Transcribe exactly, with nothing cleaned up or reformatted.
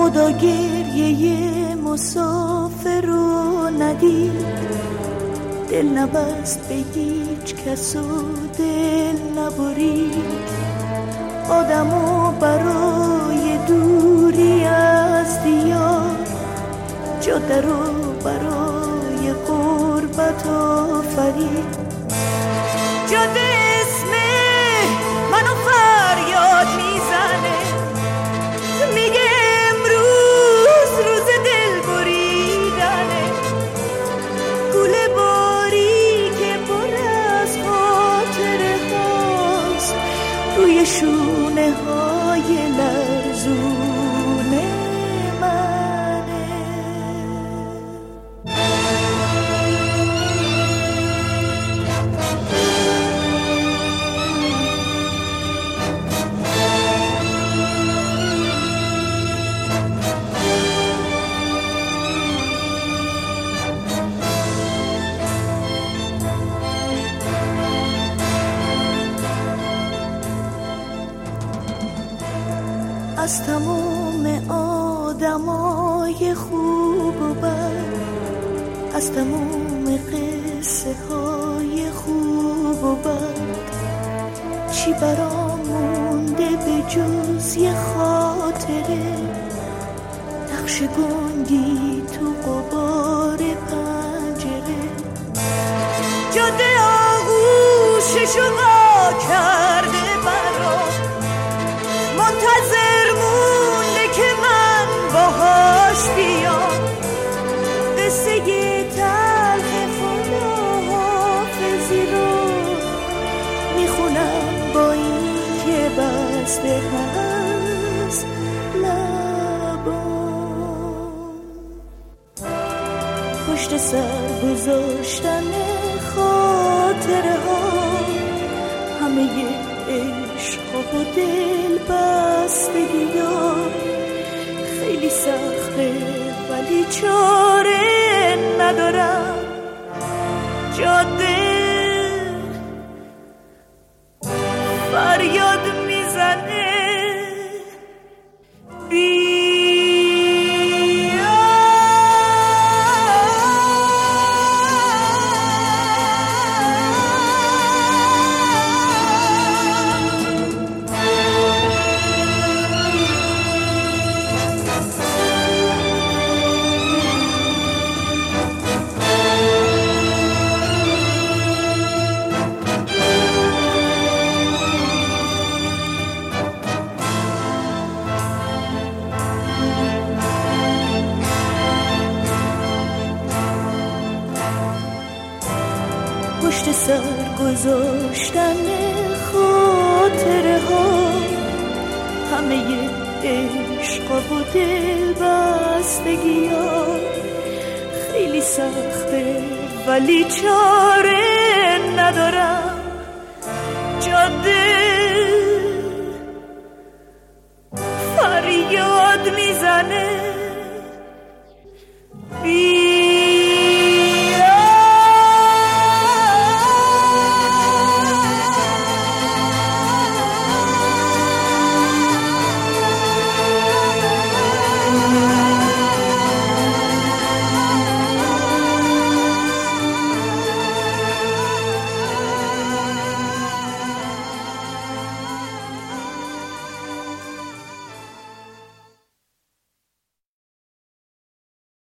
خدا گریه مسافر رو ندید، دل نبست به هیچ کس و دل نبرید. آدمو برای دوری از دیار، جاده رو برای غربت آفرید. جاده اسم منو فریاد میزنه، میگه امروز روز دل بریدنه. گوله باری که پر از خاطره هاست، روی شونه های لرزونه منه. از تموم آدمای خوب و بد، از تموم قصه های خوب و بد، چی برام مونده به جز یه خاطره؟ نقش گنگی تو غبار پنجره. جاده آغوششو وا کرده برام، منتظر مونده که من باهاش بیام. قصه تلخ خداحافظی رو میخونم با این که بسته هست لبام. پشت سر گذاشتن خاطره ها، همه عشق و دل بستگی ها خیلی سخته ولی چاره ندارم. جاده فریاد میزنه بی پشت سر گذاشتن خاطره ها، همه عشق و دل بستگی ها خیلی سخته ولی چاره ندارم. جاده فریاد میزنه بی